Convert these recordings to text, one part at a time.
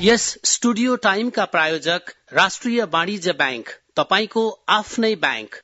यस studio टाइमका प्रायोजक राष्ट्रिय वाणिज्य बैंक, तपाईको आफ्नै बैंक।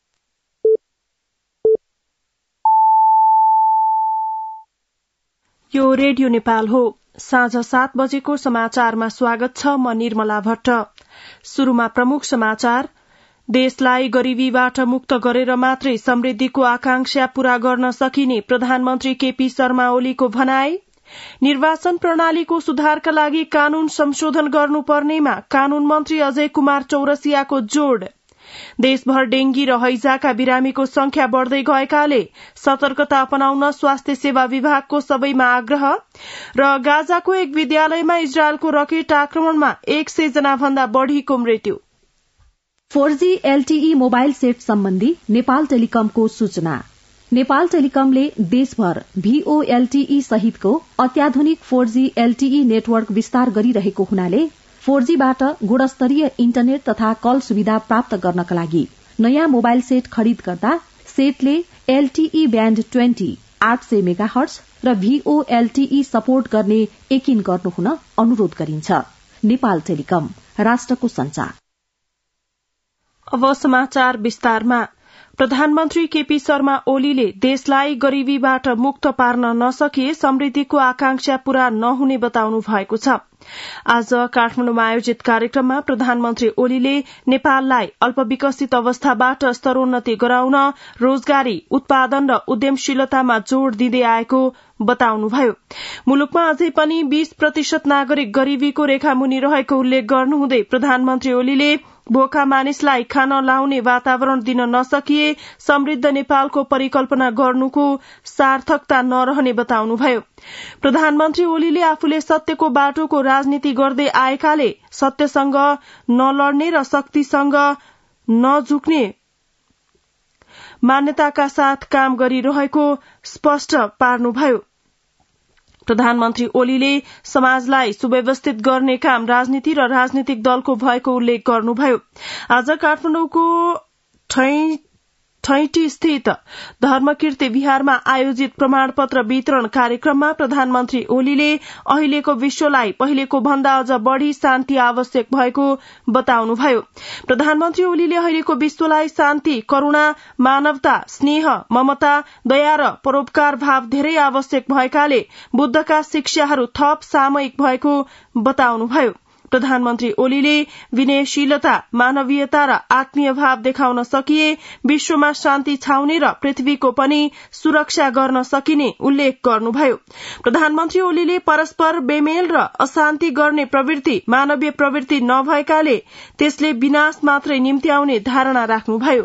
यो रेडियो नेपाल हो। साँझ 7 बजेको समाचारमा स्वागत छ। म निर्मला भट्ट। शुरूमा प्रमुख समाचार। देशलाई गरीबीबाट मुक्त गरेर मात्रै समृद्धिको आकांक्षा पूरा गर्न सकिने प्रधानमन्त्री केपी शर्मा ओलीको भनाई। निर्वाचन प्रणालीको सुधारका लागि कानून संशोधन गर्नुपर्नेमा कानून मन्त्री अजय कुमार चौरसियाको जोड़। देशभर डेंगी र हैजाका बिरामीको संख्या बढ़दै गएकाले सतर्कता अपनाउन स्वास्थ्य सेवा विभागको सबैमा आग्रह। र गाजाको एक विद्यालयमा इजरायलको रकेट आक्रमणमा 100 जना भन्दा बढ़ीको मृत्यु। 4G LTE मोबाइल सेट सम्बन्धी नेपाल टेलिकमको सूचना। नेपाल टेलिकमले देशभर VoLTE सहितको अत्याधुनिक 4G LTE नेटवर्क विस्तार गरिरहेको हुनाले 4Gबाट गुणस्तरीय इन्टरनेट तथा कल सुविधा प्राप्त गर्नका लागि नयाँ मोबाइल सेट खरिद गर्दा सेटले LTE ब्याण्ड 20 800 मेगाहर्ट्ज र VoLTE सपोर्ट गर्ने यकिन गर्नुहुन अनुरोध गरिन्छ। नेपाल टेलिकम, राष्ट्रको संचार। अब समाचार विस्तारमा। प्रधानमन्त्री केपी शर्मा ओलीले देशलाई गरीबीबाट मुक्त पार्न नसके समृद्धिको आकांक्षा पूरा नहुने बताउनु भएको छ। आज काठमाडौँमा आयोजित कार्यक्रममा प्रधानमन्त्री ओलीले नेपाललाई अल्पविकसित अवस्थाबाट स्तरोन्नति गराउन रोजगारी, उत्पादन र उद्यमशीलतामा जोड़ दिँदै आएको बताउनुभयो। मुलुकमा अझै पनि 20% नागरिक गरीबीको रेखामुनि रहेको उल्लेख गर्नुहुँदै प्रधानमन्त्री ओलीले भोका मानिसलाई खान लाउने वातावरण दिन नसकिए समृद्ध नेपालको परिकल्पना गर्नुको सार्थकता नरहने बताउनुभयो। प्रधानमन्त्री ओलीले आफूले सत्यको बाटोको राजनीति गर्दै आएकाले सत्यसँग नलड्ने र शक्तिसँग नझुक्ने मान्यताका साथ काम गरिरहेको स्पष्ट पार्नुभयो। प्रधानमन्त्री ओलीले समाजलाई सुव्यवस्थित गर्ने काम राजनीति र राजनीतिक दलको भएको उल्लेख गर्नुभयो। आज काठमाडौँको ठैटी स्थित धर्मकीर्ति विहारमा आयोजित प्रमाणपत्र वितरण कार्यक्रममा प्रधानमन्त्री ओलीले अहिलेको विश्वलाई पहिलेको भन्दा अझ बढ़ी शान्ति आवश्यक भएको बताउनुभयो। प्रधानमन्त्री ओलीले अहिलेको विश्वलाई शान्ति, करूणा, मानवता, स्नेह, ममता, दया र परोपकार भाव धेरै आवश्यक भएकाले बुद्धका शिक्षाहरू थप सामयिक भएको बताउनुभयो। प्रधानमन्त्री ओलीले विनयशीलता, मानवीयता र आत्मीय भाव देखाउन सकिए विश्वमा शान्ति छाउने र पृथ्वीको पनि सुरक्षा गर्न सकिने उल्लेख गर्नुभयो। प्रधानमन्त्री ओलीले परस्पर बेमेल र अशान्ति गर्ने प्रवृत्ति मानवीय प्रवृत्ति नभएकाले त्यसले विनाश मात्रै निम्त्याउने धारणा राख्नुभयो।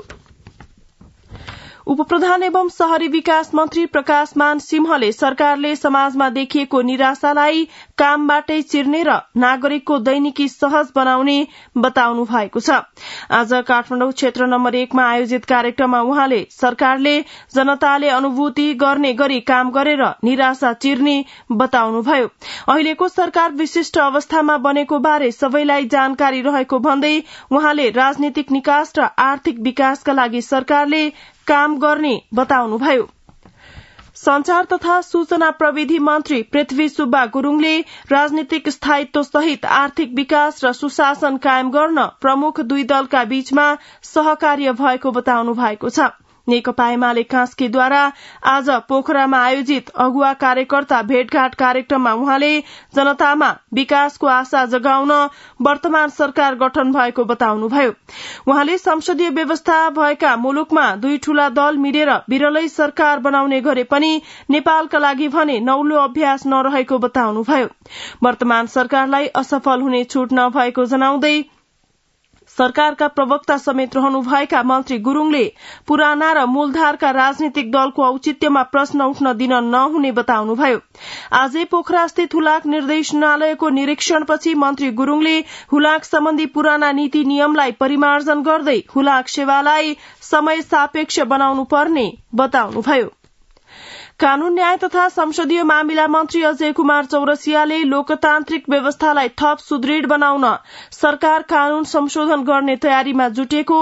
उपप्रधान एवं शहरी विकास मन्त्री प्रकाश मान सिंहले सरकारले समाजमा देखिएको निराशालाई कामबाटै चिर्ने र नागरिकको दैनिकी सहज बनाउने बताउनु भएको छ। आज काठमाडौँ क्षेत्र नम्बर 1 मा आयोजित कार्यक्रममा उहाँले सरकारले जनताले अनुभूति गर्ने गरी काम गरेर निराशा चिर्ने बताउनुभयो। अहिलेको सरकार विशिष्ट अवस्थामा बनेको बारे सबैलाई जानकारी रहेको भन्दै उहाँले राजनीतिक निकास र आर्थिक विकासका लागि सरकारले काम गर्ने बताउनुभयो। संचार तथा सूचना प्रविधि मन्त्री पृथ्वी सुब्बा गुरूङले राजनीतिक स्थायित्व सहित आर्थिक विकास र सुशासन कायम गर्न प्रमुख दुई दलका बीचमा सहकार्य भएको बताउनु भएको छ। नेकपा एमाले कास्कीद्वारा आज पोखरामा आयोजित अगुवा कार्यकर्ता भेटघाट कार्यक्रममा उहाँले जनतामा विकासको आशा जगाउन वर्तमान सरकार गठन भएको बताउनुभयो। उहाँले संसदीय व्यवस्था भएका मुलुकमा दुई ठूला दल मिलेर विरलै सरकार बनाउने गरे पनि नेपालका लागि भने नौलो अभ्यास नरहेको बताउनुभयो। वर्तमान सरकारलाई असफल हुने छूट नभएको जनाउँदै सरकारका प्रवक्ता समेत रहनुभएका मन्त्री गुरूङले पुराना र मूलधारका राजनीतिक दलको औचित्यमा प्रश्न उठ्न दिन नहुने बताउनुभयो। आजै पोखरा स्थित हुलाक निर्देशनालयको निरीक्षणपछि मन्त्री गुरूङले हुलाक सम्बन्धी पुराना नीति नियमलाई परिमार्जन गर्दै हुलाक सेवालाई समय सापेक्ष बनाउनु पर्ने बताउनुभयो। कानून न्याय तथा संसदीय मामिला मन्त्री अजय कुमार चौरसियाले लोकतान्त्रिक व्यवस्थालाई थप सुदृढ़ बनाउन सरकार कानून संशोधन गर्ने तयारीमा जुटेको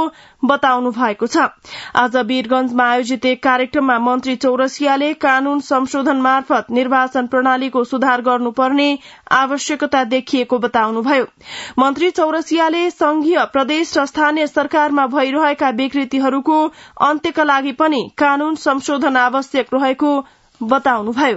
बताउनु भएको छ। आज वीरगंजमा आयोजित एक कार्यक्रममा मन्त्री चौरसियाले कानून संशोधन मार्फत निर्वाचन प्रणालीको सुधार गर्नुपर्ने आवश्यकता देखिएको बताउनुभयो। मन्त्री चौरसियाले संघीय प्रदेश र स्थानीय सरकारमा भइरहेका विकृतिहरूको अन्त्यका लागि पनि कानून संशोधन आवश्यक रहेको बताउनुभयो।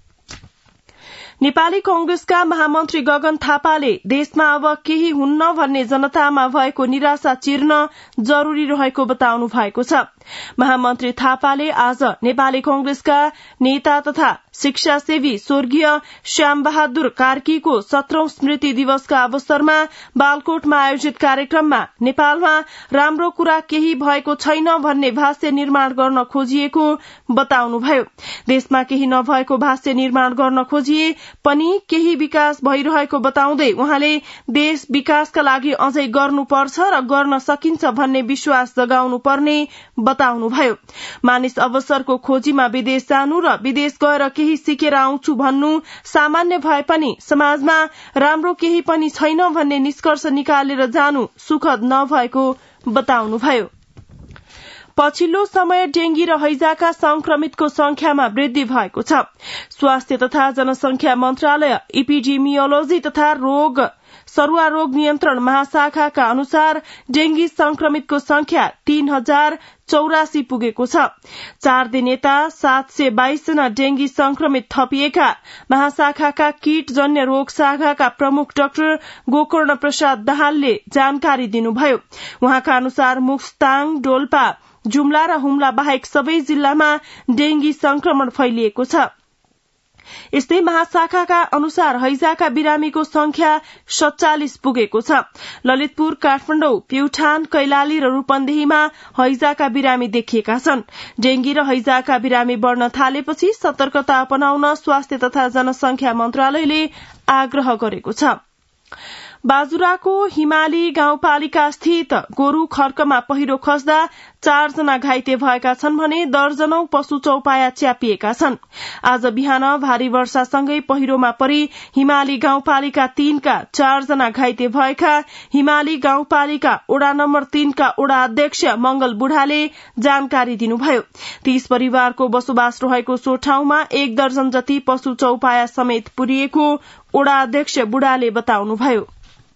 नेपाली कंग्रेसका महामन्त्री गगन थापाले देशमा अब केही हुन्न भन्ने जनतामा भएको निराशा चिर्न जरूरी रहेको बताउनु भएको छ। महामन्त्री थापाले आज नेपाली कंग्रेसका नेता तथा शिक्षासेवी स्वर्गीय श्यामबहादुर कार्कीको 17औं स्मृति दिवसका अवसरमा बालकोटमा आयोजित कार्यक्रममा नेपालमा राम्रो कुरा केही भएको छैन भन्ने भाष्य निर्माण गर्न खोजिएको बताउनुभयो। देशमा केही नभएको भाष्य निर्माण गर्न खोजिए पनि केही विकास भइरहेको बताउँदै उहाँले देश विकासका लागि अझै गर्नुपर्छ र गर्न सकिन्छ भन्ने विश्वास जगाउनु पर्ने बताउनुभयो। मानिस अवसरको खोजीमा विदेश जानु र विदेश गएर केही सिकेर आउँछु भन्नु सामान्य भए पनि समाजमा राम्रो केही पनि छैन भन्ने निष्कर्ष निकालेर जानु सुखद नभएको बताउनुभयो। पछिल्लो समय डेंगी र हैजाका संक्रमितको संख्यामा वृद्धि भएको छ। स्वास्थ्य तथा जनसंख्या मन्त्रालय इपिडेमियोलोजी तथा सरुवा रोग नियन्त्रण महाशाखाका अनुसार डेंगी संक्रमितको संख्या 3084 पुगेको छ। 4 दिन यता 722 जना डेंगी संक्रमित थपिएका महाशाखाका कीटजन्य रोग शाखाका प्रमुख डाक्टर गोकर्ण प्रसाद दाहालले जानकारी दिनुभयो। उहाँका अनुसार मुस्ताङ, डोल्पा, जुम्ला र हुम्ला बाहेक सबै जिल्लामा डेंगी संक्रमण फैलिएको छ। यस्तै महाशाखाका अनुसार हैजाका बिरामीको संख्या 47 पुगेको छ। ललितपुर, काठमाडौँ, प्युठान, कैलाली र रूपन्देहीमा हैजाका बिरामी देखिएका छन्। डेंगी र हैजाका बिरामी बढ़न थालेपछि सतर्कता अपनाउन स्वास्थ्य तथा जनसंख्या मन्त्रालयले आग्रह गरेको छ। बाजुराको हिमाली गाउँपालिका स्थित गोरु खर्कमा पहिरो खस्दा 4 जना घाइते भएका छन् भने दर्जनौं पशु चौपाया च्यापिएका छन्। आज बिहान भारी वर्षासँगै पहिरोमा परि हिमाली गाउँपालिका 3 का 4 जना घाइते भएका हिमाली गाउँपालिका ओडा नम्बर 3 का ओडा अध्यक्ष मंगल बुढाले जानकारी दिनुभयो। 30 परिवारको बसोबास रहेको सो ठाउँमा 1 दर्जन जति पशु चौपाया समेत पुरिएको ओडा अध्यक्ष बुढाले बताउनुभयो।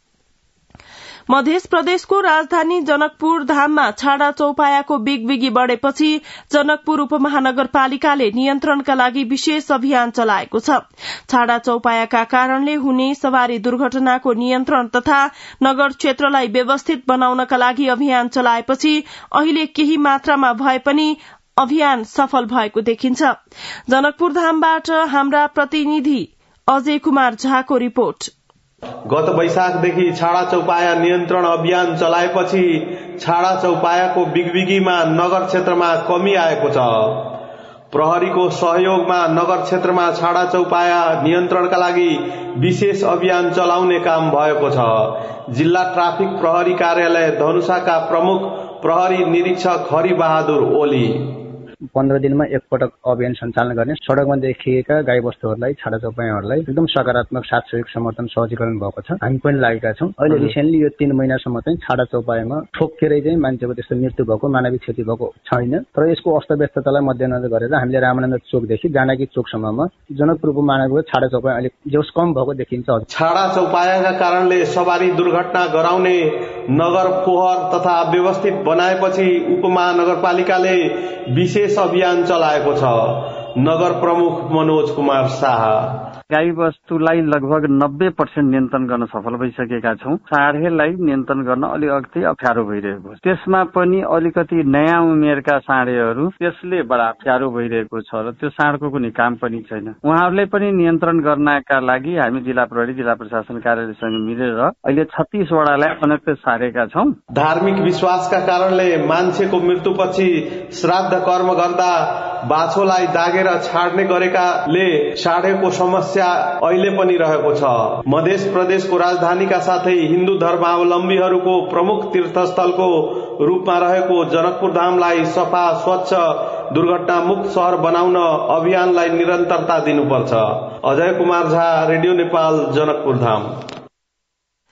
मध्य प्रदेशको राजधानी जनकपुर धाममा छाडा चौपायाको बिगबिगी बढ़ेपछि जनकपुर उपमहानगरपालिकाले नियन्त्रणका लागि विशेष अभियान चलाएको छ। छाडा चौपायाका कारणले हुने सवारी दुर्घटनाको नियन्त्रण तथा नगर क्षेत्रलाई व्यवस्थित बनाउनका लागि अभियान चलाएपछि अहिले केही मात्रामा भए पनि अभियान सफल भएको देखिन्छ। जनकपुर धामबाट हाम्रा प्रतिनिधि अजय कुमार झाको रिपोर्ट। गत वैशाखदेखि छाडा चौपाया नियन्त्रण अभियान चलाएपछि छाडा चौपायाको बिगबिगीमा नगर क्षेत्रमा कमी आएको छ। प्रहरीको सहयोगमा नगर क्षेत्रमा छाडा चौपाया नियन्त्रणका लागि विशेष अभियान चलाउने काम भएको छ। जिल्ला ट्राफिक प्रहरी कार्यालय धनुषाका प्रमुख प्रहरी निरीक्षक हरि बहादुर ओली 15 दिनमा एकपटक अभियान सञ्चालन गर्ने, सड़कमा देखिएका गाई वस्तुहरूलाई, छाडा चौपायाहरूलाई एकदम सकारात्मक साथ समर्थन सहजीकरण भएको छ। हामी पनि लागेका छौं। अहिले रिसेन्टली यो 3 महिनासम्म चाहिँ छाडा चौपायामा ठोक्केरै चाहिँ मान्छेको त्यस्तो मृत्यु भएको, मानवीय क्षति भएको छैन। तर यसको अस्तव्यस्ततालाई मध्यनजर गरेर हामीले रामानन्द चोकदेखि जानकी चोकसम्ममा जनकपुर उपमहानगरको छाडा चौपाया अलिक जोस कम भएको देखिन्छ। छाडा चौपायाका कारणले सवारी दुर्घटना गराउने नगर फोहोर तथा व्यवस्थित बनाएपछि उपमहानगरपालिकाले विशेष अभियान चलाएको छ। नगर प्रमुख मनोज कुमार शाह गाई वस्तुलाई लगभग 90% नियन्त्रण गर्न सफल भइसकेका छौं। साँढेलाई नियन्त्रण गर्न अलिकति अप्ठ्यारो भइरहेको छ। त्यसमा पनि अलिकति नयाँ उमेरका साँढेहरू, त्यसले बडा अप्ठ्यारो भइरहेको छ र त्यो साँढको कुनै काम पनि छैन। उहाँहरूलाई पनि नियन्त्रण गर्नका लागि हामी जिल्ला प्रहरी, जिल्ला प्रशासन कार्यालयसँग मिलेर अहिले 36 वडालाई अनक्त सारेका छौं। धार्मिक विश्वासका कारणले मान्छेको मृत्युपछि श्राद्ध कर्म गर्दा बाछोलाई दागेर छाड्ने गरेकाले साँढेको समस्या अहिले पनि रहेको छ। मध्य प्रदेशको राजधानीका साथै हिन्दू धर्मावलम्बीहरूको प्रमुख तीर्थस्थलको रूपमा रहेको जनकपुर धामलाई सफा, स्वच्छ, दुर्घटना मुक्त शहर बनाउन अभियानलाई निरन्तरता दिनुपर्छ। अजय कुमार झा, रेडियो नेपाल, जनकपुर धाम।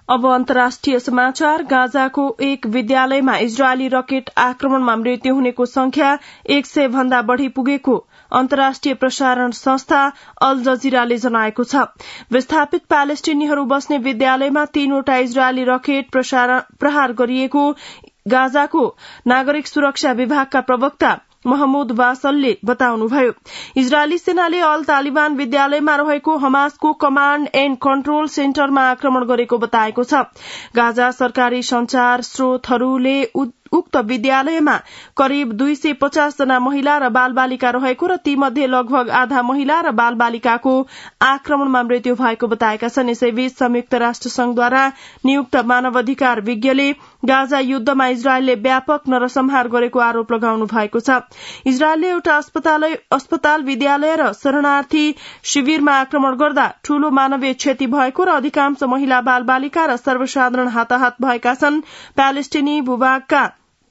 अब अन्तर्राष्ट्रिय समाचार। गाजाको एक विद्यालयमा इजरायली रकेट आक्रमणमा मृत्यु हुनेको संख्या 100 भन्दा बढ़ी पुगेको अन्तर्राष्ट्रिय प्रसारण संस्था अल जजिराले जनाएको छ। विस्थापित प्यालेस्टिनीहरू बस्ने विद्यालयमा 3वटा इजरायली रकेट प्रहार गरिएको गाजाको नागरिक सुरक्षा विभागका प्रवक्ता महमूद वासलले बताउनुभयो। इजरायली सेनाले अल तालिबान विद्यालयमा रहेको हमासको कमाण्ड एण्ड कन्ट्रोल सेन्टरमा आक्रमण गरेको बताएको छ। गाजा सरकारी संचार स्रोतहरूले उक्त विद्यालयमा करिब 250 जना महिला र बालबालिका रहेको र तीमध्ये लगभग आधा महिला र बालबालिकाको आक्रमणमा मृत्यु भएको बताएका छन्। यसैबीच संयुक्त राष्ट्र संघद्वारा नियुक्त मानवाधिकार विज्ञले गाजा युद्धमा इजरायलले व्यापक नरसंहार गरेको आरोप लगाउनु भएको छ। इजरायलले एउटा अस्पताल, विद्यालय र शरणार्थी शिविरमा आक्रमण गर्दा ठूलो मानवीय क्षति भएको र अधिकांश महिला बालबालिका र सर्वसाधारण हताहत भएका छन्। प्यालेस्टिनी भूभागका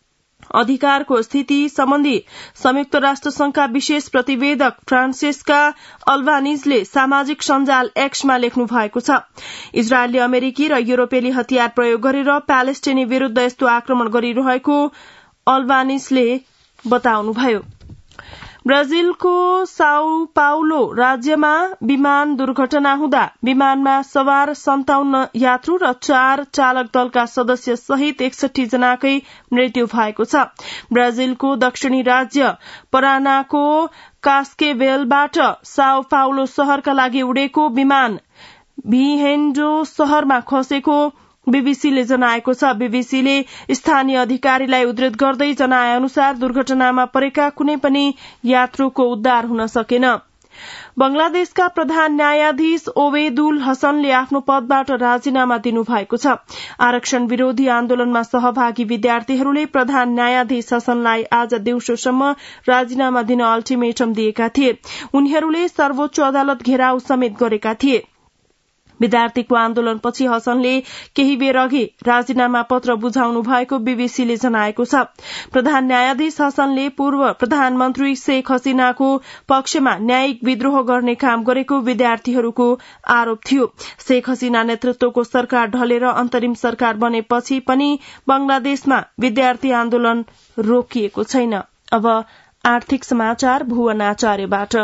अधिकारको स्थिति सम्बन्धी संयुक्त राष्ट्र संघका विशेष प्रतिवेदक फ्रान्सेस्का अल्बानिजले सामाजिक सञ्जाल एक्समा लेख्नु भएको छ। इजरायलले अमेरिकी र युरोपेली हतियार प्रयोग गरेर प्यालेस्टिनी विरूद्ध यस्तो आक्रमण गरिरहेको अल्बानिजले बताउनुभयो। ब्राजिलको साउ पाउलो राज्यमा विमान दुर्घटना हुँदा विमानमा सवार 57 यात्रु र 4 चालक दलका सदस्य सहित 61 जनाकै मृत्यु भएको छ। ब्राजिलको दक्षिणी राज्य परानाको कास्केभेलबाट साउ पाउलो शहरका लागि उडेको विमान भिहेन्डो शहरमा खसेको बीबीसीले जनाएको छ। बीबीसीले स्थानीय अधिकारीलाई उद्धृत गर्दै जनाए अनुसार दुर्घटनामा परेका कुनै पनि यात्रुको उद्धार हुन सकेन। बंगलादेशका प्रधान न्यायाधीश ओबेदुल हसनले आफ्नो पदबाट राजीनामा दिनुभएको छ। आरक्षण विरोधी आन्दोलनमा सहभागी विद्यार्थीहरूले प्रधान न्यायाधीश हसनलाई आज दिउँसोसम्म राजीनामा दिन अल्टिमेटम दिएका थिए। उनीहरूले सर्वोच्च अदालत घेराउ समेत गरेका थिए। विद्यार्थीको आन्दोलनपछि हसनले केही बेर अघि राजीनामा पत्र बुझाउनु भएको बीबीसीले जनाएको छ। प्रधान न्यायाधीश हसनले पूर्व प्रधानमन्त्री शेख हसीनाको पक्षमा न्यायिक विद्रोह गर्ने काम गरेको विद्यार्थीहरूको आरोप थियो। शेख हसीना नेतृत्वको सरकार ढलेर अन्तरिम सरकार बनेपछि पनि बंगलादेशमा विद्यार्थी आन्दोलन रोकिएको छैन। अब आर्थिक समाचार भुवन आचार्यबाट।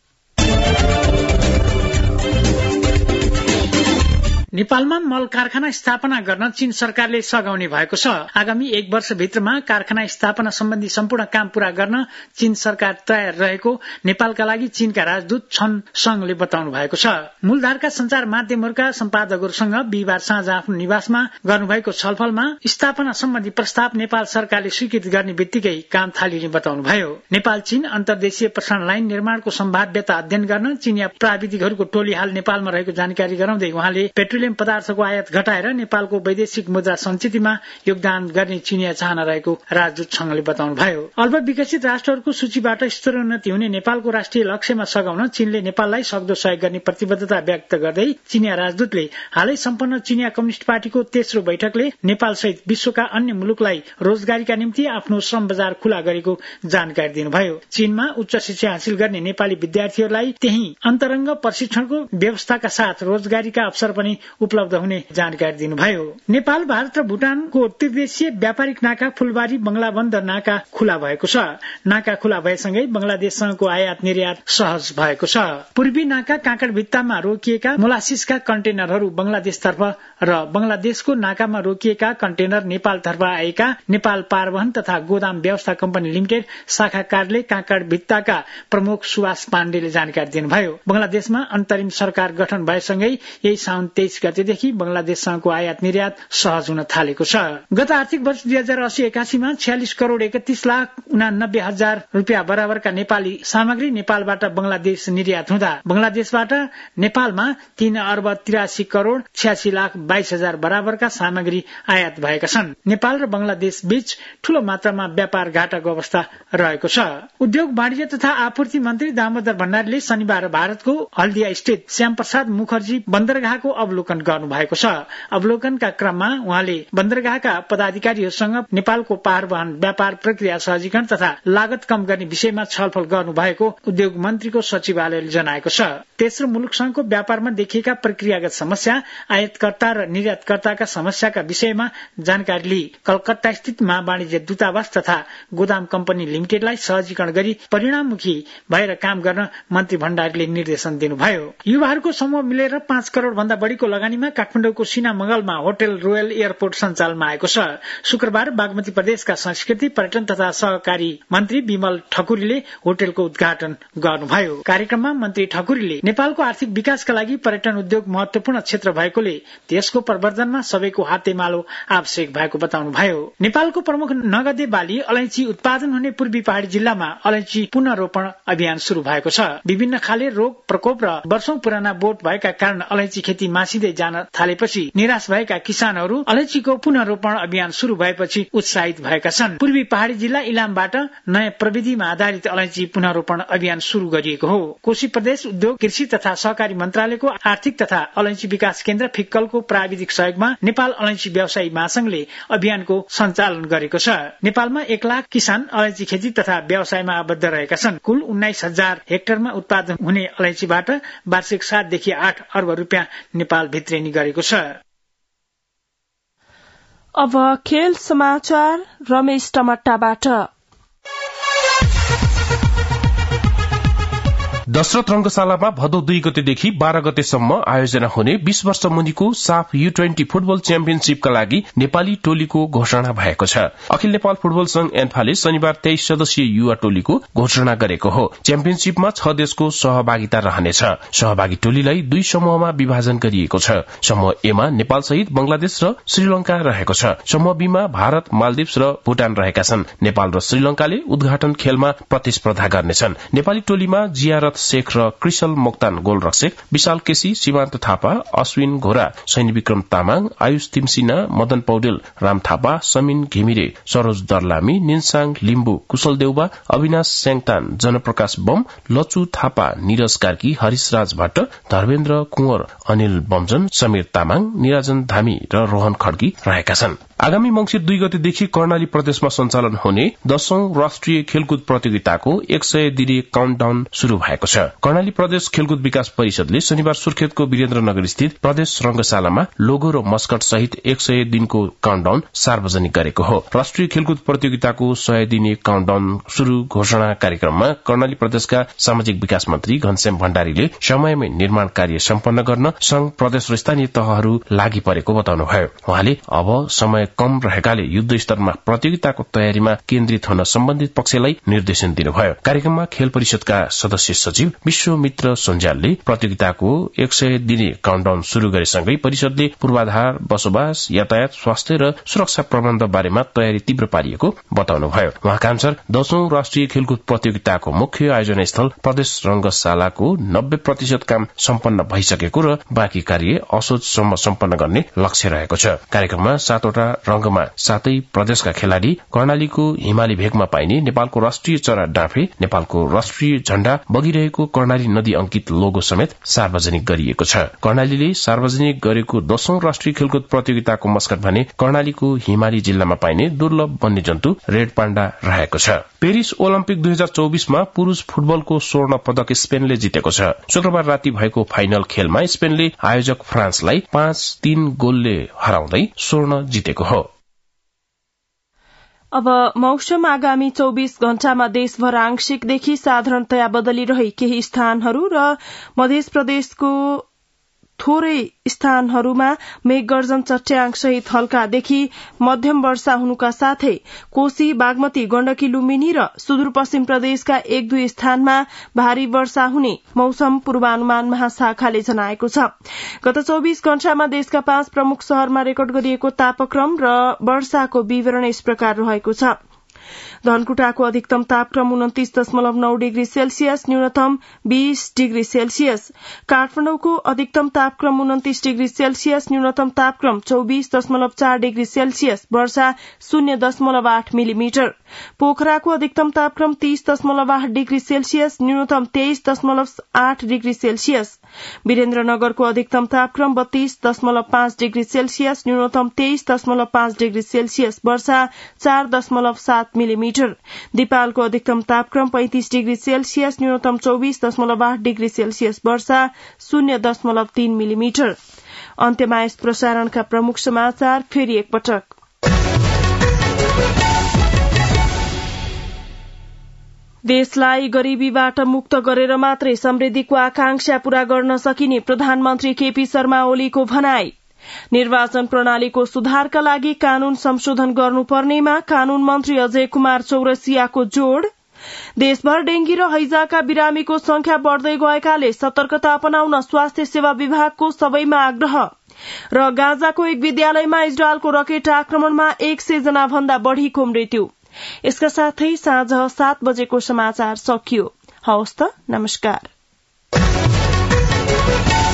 नेपालमा मल कारखाना स्थापना गर्न चीन सरकारले सघाउने भएको छ। आगामी 1 वर्षभित्रमा कारखाना स्थापना सम्बन्धी सम्पूर्ण काम पूरा गर्न चीन सरकार तयार रहेको नेपालका लागि चीनका राजदूत छन संघले बताउनु भएको छ। मूलधारका संचार माध्यमहरूका सम्पादकहरूसँग बिहिबार साँझ आफ्नो निवासमा गर्नुभएको छलफलमा स्थापना सम्बन्धी प्रस्ताव नेपाल सरकारले स्वीकृत गर्ने बित्तिकै काम थालिने बताउनुभयो। नेपाल चीन अन्तर्देशीय प्रसारण लाइन निर्माणको सम्भाव्यता अध्ययन गर्न चीनिया प्राविधिकहरूको टोली हाल नेपालमा रहेको जानकारी गराउँदै उहाँले पेट्रोलियम पदार्थको आयात घटाएर नेपालको वैदेशिक मुद्रा सञ्चितमा योगदान गर्ने चिनिया चाहना रहेको राजदूत संघले बताउनुभयो। अल्प विकसित राष्ट्रहरूको सूचीबाट स्तरोन्नति हुने नेपालको राष्ट्रिय लक्ष्यमा सघाउन चीनले नेपाललाई सक्दो सहयोग गर्ने प्रतिबद्धता व्यक्त गर्दै चिनिया राजदूतले हालै सम्पन्न चिनिया कम्युनिष्ट पार्टीको तेस्रो बैठकले नेपाल सहित विश्वका अन्य मुलुकलाई रोजगारीका निम्ति आफ्नो श्रम बजार खुला गरेको जानकारी दिनुभयो। चीनमा उच्च शिक्षा हासिल गर्ने नेपाली विद्यार्थीहरूलाई त्यही अन्तरङ्ग प्रशिक्षणको व्यवस्थाका साथ रोजगारीका अवसर पनि उपलब्ध हुने जानकारी दिनुभयो। नेपाल, भारत र भुटानको त्रिदेशीय व्यापारिक नाका फुलबारी बंगलाबन्द नाका खुला भएको छ। नाका खुला भएसँगै बंगलादेशसँगको आयात निर्यात सहज भएको छ। पूर्वी नाका काँकडभित्तामा रोकिएका मोलासिसका कन्टेनरहरू बंगलादेशतर्फ र बंगलादेशको नाकामा रोकिएका कन्टेनर नेपालतर्फ आएका नेपाल पारवहन तथा गोदाम व्यवस्था कम्पनी लिमिटेड शाखा कार्यालय काँकडभित्ताका प्रमुख सुभाष पाण्डेले जानकारी दिनुभयो। बंगलादेशमा अन्तरिम सरकार गठन भएसँगै यही साउन 23 गतेदेखि बंगलादेशसँगको आयात निर्यात सहज हुन थालेको छ। गत आर्थिक वर्ष 2080-81 मा 46 करोड़ 31,89,000 रुपियाँ बराबरका नेपाली सामग्री नेपालबाट बंगलादेश निर्यात हुँदा बंगलादेशबाट नेपालमा 3 अर्ब 83 करोड़ 86,22,000 बराबरका सामग्री आयात भएका छन्। नेपाल र बंगलादेश बीच ठूलो मात्रामा व्यापार घाटाको अवस्था रहेको छ। उद्योग वाणिज्य तथा आपूर्ति मन्त्री दामोदर भण्डारीले शनिबार भारतको हल्दिया स्थित श्याम प्रसाद मुखर्जी बन्दरगाहको अवलोकन अवलोकन गर्नु भएको छ। अवलोकनका क्रममा उहाँले बन्दरगाहका पदाधिकारीहरूसँग नेपालको पहाड़ वहन व्यापार प्रक्रिया सहजीकरण तथा लागत कम गर्ने विषयमा छलफल गर्नु भएको उद्योग मन्त्रीको सचिवालयले जनाएको छ। तेस्रो मुलुकसँगको व्यापारमा देखिएका प्रक्रियागत समस्या, आयातकर्ता र निर्यातकर्ताका समस्याका विषयमा जानकारी लिई कलकत्ता स्थित महावाणिज्य दूतावास तथा गोदाम कम्पनी लिमिटेडलाई सहजीकरण गरी परिणाममुखी भएर काम गर्न मन्त्री भण्डारीले निर्देशन दिनुभयो। युवाहरूको समूह मिलेर 5 करोड़ भन्दा बढ़ीको लगानीमा काठमाडौँको सिना मंगलमा होटल रोयल एयरपोर्ट सञ्चालनमा आएको छ। शुक्रबार बागमती प्रदेशका संस्कृति पर्यटन तथा सहकारी मन्त्री विमल ठकुरीले होटलको उद्घाटन गर्नुभयो। कार्यक्रममा मन्त्री ठकुरीले नेपालको आर्थिक विकासका लागि पर्यटन उद्योग महत्वपूर्ण क्षेत्र भएकोले त्यसको प्रवर्धनमा सबैको हातेमालो आवश्यक भएको बताउनुभयो। नेपालको प्रमुख नगदे बाली अलैँची उत्पादन हुने पूर्वी पहाड़ी जिल्लामा अलैँची पुनः रोपण अभियान शुरू भएको छ। विभिन्न खाले रोग प्रकोप र वर्षौं पुराना बोट भएका कारण अलैँची खेती मासिँदै जान थालेपछि निराश भएका किसानहरू अलैँचीको पुनः रोपण अभियान शुरू भएपछि उत्साहित भएका छन्। पूर्वी पहाड़ी जिल्ला इलामबाट नयाँ प्रविधिमा आधारित अलैँची पुनः रोपण अभियान शुरू गरिएको हो। कोशी प्रदेश उद्योग कृषि तथा सहकारी मन्त्रालयको आर्थिक तथा अलैँची विकास केन्द्र फिक्कलको प्राविधिक सहयोगमा नेपाल अलैँची व्यवसायी महासंघले अभियानको सञ्चालन गरेको छ। नेपालमा 1 लाख किसान अलैँची खेती तथा व्यवसायमा आबद्ध रहेका छन्। कुल 19,000 हेक्टरमा उत्पादन हुने अलैँचीबाट वार्षिक 7 देखि 8 अर्ब रुपियाँ नेपाल भित्रेनी गरेको छ। अब खेल समाचार रमेश टमट्टाबाट। दशरथ रंगशालामा भदौ 2 गतेदेखि 12 गतेसम्म आयोजना हुने 20 वर्ष मुनिको साफ U20 फुटबल च्याम्पियनशीपका लागि नेपाली टोलीको घोषणा भएको छ। अखिल नेपाल फुटबल संघ एन्फाले शनिबार 23 सदस्यीय युवा टोलीको घोषणा गरेको हो। च्याम्पियनशीपमा 6 देशको सहभागिता रहनेछ। सहभागी टोलीलाई 2 समूहमा विभाजन गरिएको छ। समूह ए मा नेपाल सहित बंगलादेश र श्रीलंका रहेको छ। समूह बी मा भारत, मालदिप्स र भूटान रहेका छन्। नेपाल र श्रीलंकाले उद्घाटन खेलमा प्रतिस्पर्धा गर्नेछन्। नेपाली टोलीमा जियारत शेख र कृषल मोक्तान गोलरक्षक, विशाल केसी, सीमान्त थापा, अश्विन घोरा, सैनी विक्रम तामाङ, आयुष तिमसिना, मदन पौडेल, राम थापा, समीन घिमिरे, सरोज दर्लामी, निन्साङ लिम्बु, कुशल देउबा, अविनाश स्याङतान, जनप्रकाश बम, लचु थापा, निरज कार्की, हरिशराज भट्ट, धर्मेन्द्र कुंवर, अनिल बमजन, समीर तामाङ, निराजन धामी र रोहन खड्गी रहेका छन्। आगामी मंसिर 2 गतेदेखि कर्णाली प्रदेशमा सञ्चालन हुने 10औं राष्ट्रिय खेलकुद प्रतियोगिताको 100 दिने काउन्टडाउन शुरू भएको छ। कर्णाली प्रदेश खेलकुद विकास परिषदले शनिबार सुर्खेतको वीरेन्द्रनगर स्थित प्रदेश रंगशालामा लोगो र मस्कट सहित 100 दिनको काउन्टडाउन सार्वजनिक गरेको हो। राष्ट्रिय खेलकुद प्रतियोगिताको 100 दिने काउन्टडाउन शुरू घोषणा कार्यक्रममा कर्णाली प्रदेशका सामाजिक विकास मन्त्री घनश्याम भण्डारीले समयमै निर्माण कार्य सम्पन्न गर्न संघ, प्रदेश र स्थानीय तहहरू लागि परेको बताउनुभयो। उहाँले अब समय कम रहेकाले युद्ध स्तरमा प्रतियोगिताको तयारीमा केन्द्रित हुन सम्बन्धित पक्षलाई निर्देशन दिनुभयो। कार्यक्रममा खेल परिषदका सदस्य सचिव विश्वमित्र सञ्जालले प्रतियोगिताको 100 दिने काउन्टडाउन शुरू गरेसँगै परिषदले पूर्वाधार, बसोबास, यातायात, स्वास्थ्य र सुरक्षा प्रबन्ध बारेमा तयारी तीव्र पारिएको बताउनुभयो। उहाँका अनुसार 10औं राष्ट्रिय खेलकुद प्रतियोगिताको मुख्य आयोजना स्थल प्रदेश रंगशालाको 90% काम सम्पन्न भइसकेको र बाँकी कार्य असोजसम्म सम्पन्न गर्ने लक्ष्य रहेको छ। कार्यक्रममा 7 वटा रंगमा 7 प्रदेशका खेलाड़ी, कर्णालीको हिमाली भेगमा पाइने नेपालको राष्ट्रिय चरा डाँफे, नेपालको राष्ट्रिय झण्डा बगिरहेको कर्णाली नदी अंकित लोगो समेत सार्वजनिक गरिएको छ। कर्णालीले सार्वजनिक गरेको 10औं राष्ट्रिय खेलकुद प्रतियोगिताको मस्कट भने कर्णालीको हिमाली जिल्लामा पाइने दुर्लभ वन्यजन्तु रेड पाण्डा रहेको छ। पेरिस ओलम्पिक 2024 मा पुरूष फुटबलको स्वर्ण पदक स्पेनले जितेको छ। शुक्रबार राति भएको फाइनल खेलमा स्पेनले आयोजक फ्रान्सलाई 5-3 गोलले हराउँदै स्वर्ण जितेको हो। अब मौसम आगामी 24 घण्टामा देशभर आंशिकदेखि साधारणतया बदलिरही केही स्थानहरू र मध्य प्रदेशको थोरै स्थानहरूमा मेघगर्जन, चट्याङसहित हल्कादेखि मध्यम वर्षा हुनुका साथै कोशी, बागमती, गण्डकी, लुम्बिनी र सुदूरपश्चिम प्रदेशका 1-2 स्थानमा भारी वर्षा हुने मौसम पूर्वानुमान महाशाखाले जनाएको छ। गत 24 घण्टामा देशका 5 प्रमुख शहरमा रेकर्ड गरिएको तापक्रम र वर्षाको विवरण यस प्रकार रहेको छ। धनकुटाको अधिकतम तापक्रम 29.9 डिग्री सेल्सियस, न्यूनतम 20 डिग्री सेल्सियस। काठमाडौँको अधिकतम तापक्रम 29 डिग्री सेल्सियस, न्यूनतम तापक्रम 24.4 डिग्री सेल्सियस, वर्षा 0.8 मिलिमिटर। पोखराको अधिकतम तापक्रम 30.8 डिग्री सेल्सियस, न्यूनतम 23.8 डिग्री सेल्सियस। वीरेन्द्रनगरको अधिकतम तापक्रम 32.5 डिग्री सेल्सियस, न्यूनतम 23.5 डिग्री सेल्सियस, वर्षा 4.7 मिलिमिटर। दिपालको अधिकतम तापक्रम 35 डिग्री सेल्सियस, न्यूनतम 24.8 डिग्री सेल्सियस, वर्षा 0.3 मिलिमिटर। अन्त्यमा यस प्रसारणका प्रमुख समाचार फेरि एकपटक। देशलाई गरीबीबाट मुक्त गरेर मात्रै समृद्धिको आकांक्षा पूरा गर्न सकिने प्रधानमन्त्री केपी शर्मा ओलीको भनाई। निर्वाचन प्रणालीको सुधारका लागि कानून संशोधन गर्नुपर्नेमा कानून मन्त्री अजय कुमार चौरसियाको जोड़। देशभर डेंगी र हैजाका बिरामीको संख्या बढ़दै गएकाले सतर्कता अपनाउन स्वास्थ्य सेवा विभागको सबैमा आग्रह। र गाजाको एक विद्यालयमा इजरायलको रकेट आक्रमणमा 100 जना भन्दा बढ़ीको मृत्यु। यसका साथै साँझ 7 बजेको समाचार सकियो। हवस् त, नमस्कार।